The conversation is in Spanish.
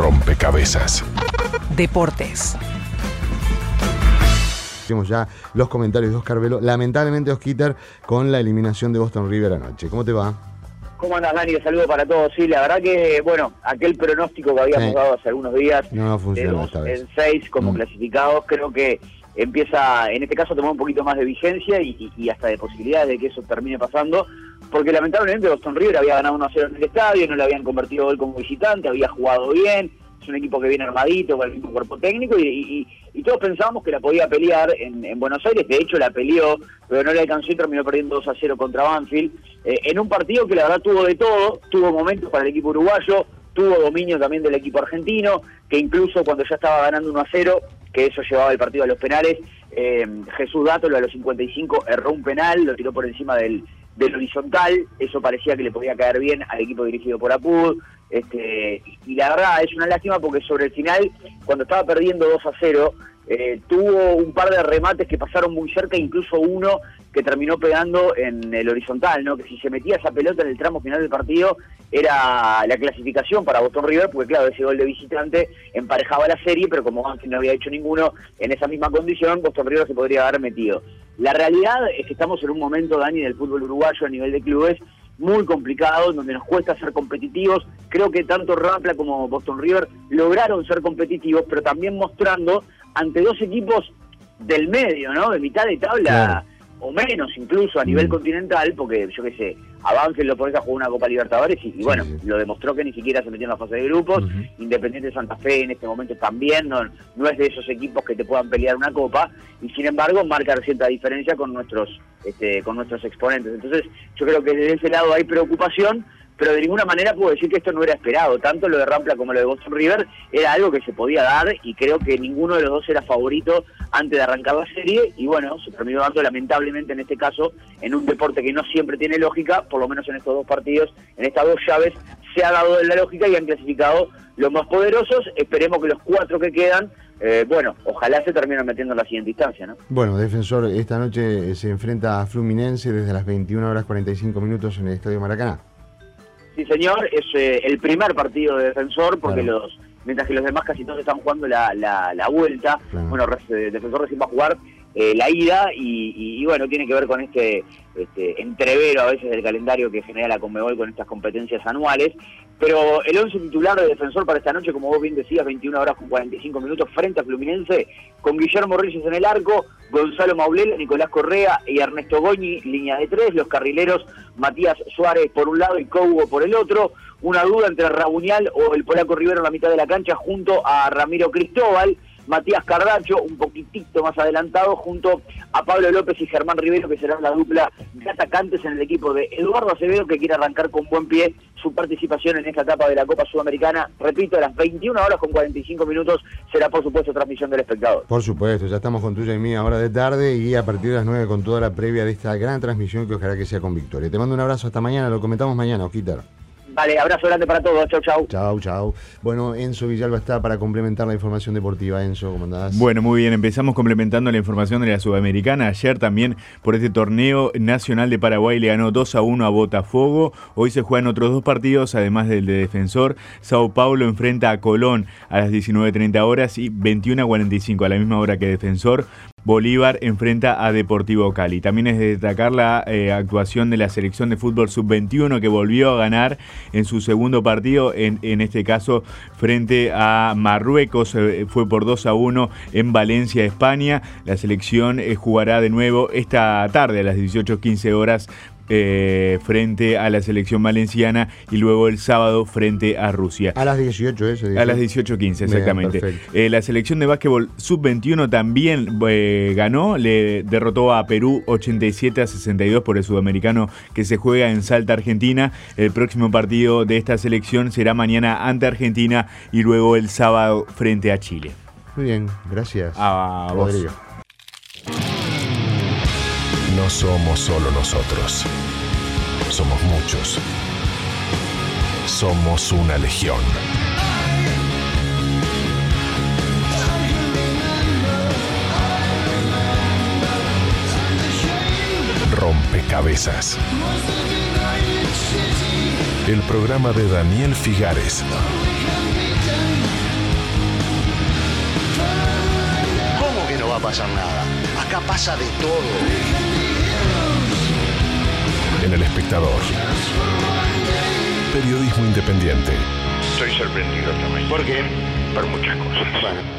Rompecabezas. Deportes. Hicimos ya los comentarios de Oscar Velo. Lamentablemente, Osquitar, con la eliminación de Boston River anoche. ¿Cómo te va? ¿Cómo andas, Dani? Un saludo para todos. Sí, la verdad que, bueno, aquel pronóstico que habíamos dado hace algunos días, no funcionó esta vez. En 6 como clasificados, creo que empieza, en este caso, a tomar un poquito más de vigencia y hasta de posibilidades de que eso termine pasando, porque lamentablemente Boston River había ganado 1-0 en el estadio, no le habían convertido gol como visitante, había jugado bien, es un equipo que viene armadito, con el mismo cuerpo técnico, y todos pensábamos que la podía pelear en Buenos Aires. De hecho la peleó, pero no le alcanzó y terminó perdiendo 2-0 contra Banfield, en un partido que la verdad tuvo de todo, tuvo momentos para el equipo uruguayo, tuvo dominio también del equipo argentino, que incluso cuando ya estaba ganando 1-0, que eso llevaba el partido a los penales, Jesús Dátolo a los 55 erró un penal, lo tiró por encima del horizontal, eso parecía que le podía caer bien al equipo dirigido por Apud, y la verdad es una lástima porque sobre el final, cuando estaba perdiendo 2-0, tuvo un par de remates que pasaron muy cerca, incluso uno que terminó pegando en el horizontal, ¿no? Que si se metía esa pelota en el tramo final del partido era la clasificación para Boston River, porque claro, ese gol de visitante emparejaba la serie, pero como Banfield no había hecho ninguno en esa misma condición, Boston River se podría haber metido. La realidad es que estamos en un momento, Dani, del fútbol uruguayo a nivel de clubes muy complicado, donde nos cuesta ser competitivos. Creo que tanto Rampla como Boston River lograron ser competitivos, pero también mostrando ante dos equipos del medio, ¿no? De mitad de tabla, claro, o menos incluso a nivel continental, porque yo qué sé, a Banfield lo pones a jugar una Copa Libertadores y bueno, lo demostró que ni siquiera se metió en la fase de grupos. Independiente de Santa Fe en este momento también no es de esos equipos que te puedan pelear una Copa, y sin embargo marca cierta diferencia con nuestros exponentes. Entonces yo creo que desde ese lado hay preocupación, pero de ninguna manera puedo decir que esto no era esperado. Tanto lo de Rampla como lo de Boston River era algo que se podía dar, y creo que ninguno de los dos era favorito antes de arrancar la serie, y bueno, se terminó dando lamentablemente en este caso, en un deporte que no siempre tiene lógica, por lo menos en estos dos partidos, en estas dos llaves, se ha dado la lógica y han clasificado los más poderosos. Esperemos que los 4 que quedan, ojalá se terminen metiendo en la siguiente instancia, ¿no? Bueno, Defensor esta noche se enfrenta a Fluminense desde las 21:45 en el Estadio Maracaná. Sí, señor, es el primer partido de Defensor, porque claro, mientras que los demás casi todos están jugando la vuelta, claro, bueno, Defensor recién va a jugar la ida, y bueno, tiene que ver con este entrevero a veces del calendario que genera la Conmebol con estas competencias anuales. Pero el 11 titular de Defensor para esta noche, como vos bien decías, 21:45 frente a Fluminense, con Guillermo Reyes en el arco, Gonzalo Maulela, Nicolás Correa y Ernesto Goñi, línea de 3, los carrileros Matías Suárez por un lado y Cougo por el otro, una duda entre Rabuñal o el polaco Rivero en la mitad de la cancha junto a Ramiro Cristóbal, Matías Cardacho un poquitito más adelantado junto a Pablo López y Germán Rivero, que serán la dupla de atacantes en el equipo de Eduardo Acevedo, que quiere arrancar con buen pie su participación en esta etapa de la Copa Sudamericana. Repito, a las 21:45 será por supuesto transmisión del espectador. Por supuesto, ya estamos con tuya y mía ahora de tarde, y a partir de las 9 con toda la previa de esta gran transmisión, que ojalá que sea con victoria. Te mando un abrazo, hasta mañana, lo comentamos mañana, Osquitar. Vale, abrazo grande para todos, chau, chau. Chau, chau. Bueno, Enzo Villalba está para complementar la información deportiva. Enzo, ¿cómo andás? Bueno, muy bien, empezamos complementando la información de la Sudamericana. Ayer también por este torneo, Nacional de Paraguay le ganó 2-1 a Botafogo. Hoy se juegan otros 2 partidos, además del de Defensor. Sao Paulo enfrenta a Colón a las 19:30 horas y 21:45, a la misma hora que Defensor. Bolívar enfrenta a Deportivo Cali. También es de destacar la actuación de la selección de fútbol sub-21, que volvió a ganar en su segundo partido, en este caso frente a Marruecos. Fue por 2-1 en Valencia, España. La selección jugará de nuevo esta tarde a las 18:15 horas frente a la selección valenciana, y luego el sábado frente a Rusia. A las 18 eso. A las 18:15, exactamente. Bien, la selección de básquetbol sub-21 también ganó, le derrotó a Perú 87-62 por el sudamericano que se juega en Salta, Argentina. El próximo partido de esta selección será mañana ante Argentina y luego el sábado frente a Chile. Muy bien, gracias. A vos. Rodrigo. No somos solo nosotros. Somos muchos. Somos una legión. Rompecabezas. El programa de Daniel Figares. a pasar nada. Acá pasa de todo. En El Espectador. Periodismo independiente. Estoy sorprendido también. ¿Por qué? Por muchas cosas. Bueno.